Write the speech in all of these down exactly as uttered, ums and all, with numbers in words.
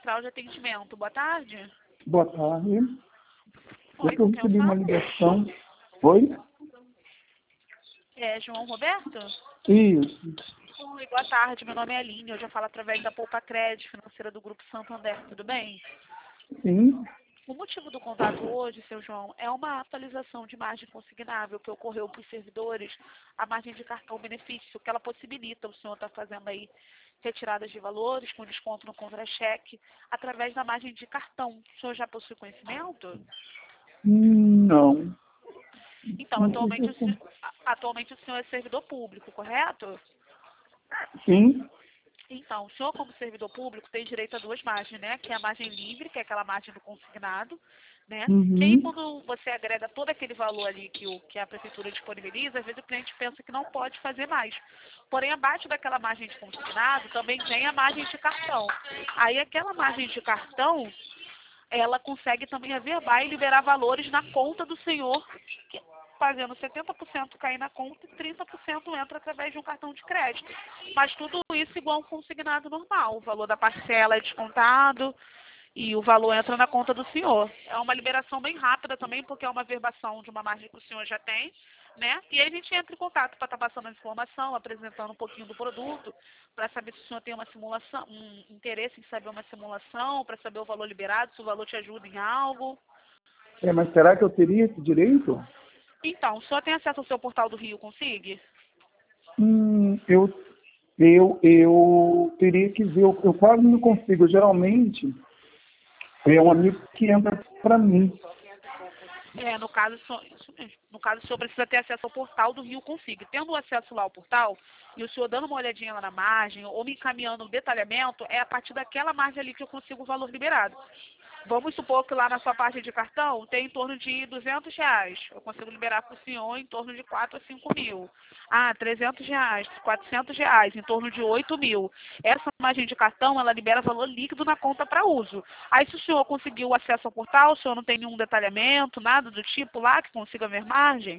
Central de Atendimento. Boa tarde. Boa tarde. Oi, É que eu com quem eu recebi uma falo? ligação. Oi? É João Roberto? Isso. Oi, boa tarde. Meu nome é Aline. Eu já falo através da Poupa Crédito Financeira do Grupo Santander. Tudo bem? Sim. O motivo do contato hoje, seu João, é uma atualização de margem consignável que ocorreu para os servidores, a margem de cartão benefício, que ela possibilita o senhor estar fazendo aí retiradas de valores com desconto no contra-cheque através da margem de cartão. O senhor já possui conhecimento? Hum, Não. Então, Não sei se atualmente eu... o senhor, atualmente o senhor é servidor público, correto? Sim. Então, o senhor, como servidor público, tem direito a duas margens, né? Que é a margem livre, que é aquela margem do consignado, né? Que aí, Uhum. quando você agrega todo aquele valor ali que, o, que a prefeitura disponibiliza, às vezes o cliente pensa que não pode fazer mais. Porém, abaixo daquela margem de consignado, também tem a margem de cartão. Aí, aquela margem de cartão, ela consegue também averbar e liberar valores na conta do senhor, que, fazendo setenta por cento cair na conta e trinta por cento entra através de um cartão de crédito. Mas tudo isso igual um consignado normal. O valor da parcela é descontado e o valor entra na conta do senhor. É uma liberação bem rápida também, porque é uma verbação de uma margem que o senhor já tem, né? E aí a gente entra em contato para estar passando a informação, apresentando um pouquinho do produto, para saber se o senhor tem uma simulação, um interesse em saber uma simulação, para saber o valor liberado, se o valor te ajuda em algo. É, mas será que eu teria esse direito? Então, o senhor tem acesso ao seu portal do Rio Consigue? Hum, eu, eu, eu teria que ver. Eu, eu quase não consigo. Geralmente, é um amigo que entra para mim. É, no caso, só- isso mesmo. No caso, o senhor precisa ter acesso ao portal do Rio Consigo. Tendo acesso lá ao portal, e o senhor dando uma olhadinha lá na margem, ou me encaminhando o detalhamento, é a partir daquela margem ali que eu consigo o valor liberado. Vamos supor que lá na sua parte de cartão tem em torno de duzentos reais. Eu consigo liberar para o senhor em torno de quatro a cinco mil. Ah, trezentos reais, quatrocentos reais, em torno de oito mil. Essa margem de cartão, ela libera valor líquido na conta para uso. Aí, se o senhor conseguiu acesso ao portal, o senhor não tem nenhum detalhamento, nada do tipo lá que consiga ver margem?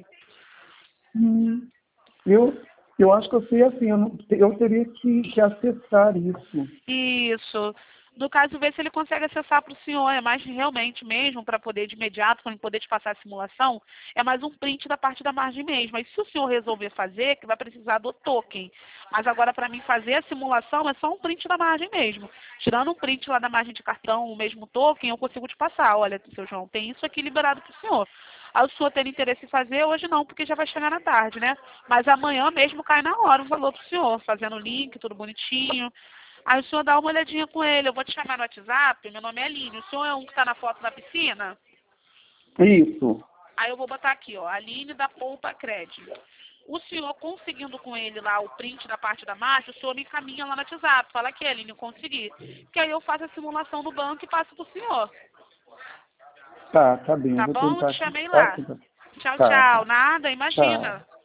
Hum, eu, eu acho que eu sei assim. Eu, não, eu teria que, que acessar isso. Isso. No caso, ver se ele consegue acessar para o senhor. É mais realmente mesmo, para poder de imediato, para poder te passar a simulação, é mais um print da parte da margem mesmo. Mas se o senhor resolver fazer, que vai precisar do token. Mas agora, para mim fazer a simulação, é só um print da margem mesmo. Tirando um print lá da margem de cartão, o mesmo token, eu consigo te passar. Olha, seu João, tem isso aqui liberado para o senhor. Aí o senhor tem interesse em fazer, hoje não, porque já vai chegar na tarde, né? Mas amanhã mesmo cai na hora o valor para o senhor, fazendo o link, tudo bonitinho. Aí o senhor dá uma olhadinha com ele. Eu vou te chamar no WhatsApp. Meu nome é Aline. O senhor é um que está na foto da piscina? Isso. Aí eu vou botar aqui, ó. Aline da Poupa Crédito. O senhor conseguindo com ele lá o print da parte da marcha, o senhor me encaminha lá no WhatsApp. Fala aqui, Aline, eu consegui. Que aí eu faço a simulação no banco e passo pro senhor. Tá, tá bem. Eu Tá vou bom? Eu tentar te aqui. chamei Tá, lá. tá. Tchau, Tá, tchau. tá. Nada, Tchau. imagina.